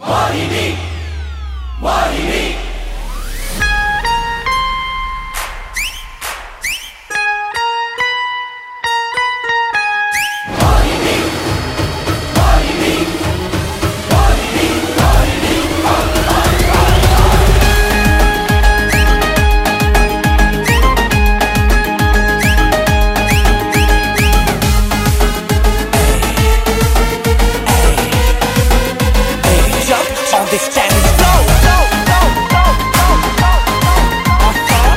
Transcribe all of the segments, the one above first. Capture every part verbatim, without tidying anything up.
Mohini, Mohini. This Spanish flow, flow, flow, flow, flow, flow, flow.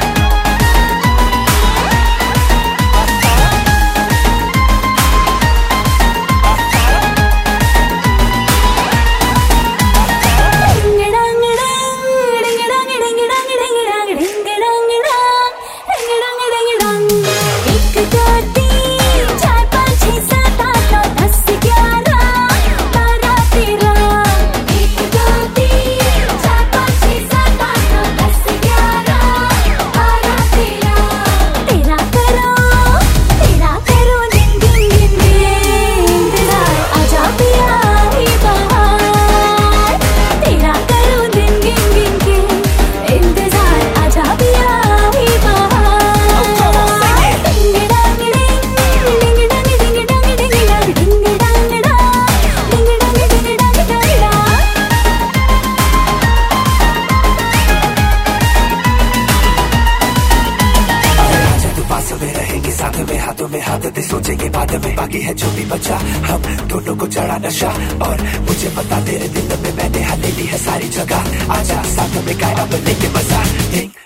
साथ में हाथों में हाथ दे सोचेंगे बाद में बाकी है जो भी बचा हम दोनों को चढ़ा नशा और मुझे पता तेरे दिल में मैंने हले ली है सारी जगह आजा साथ में गाया लेके मजा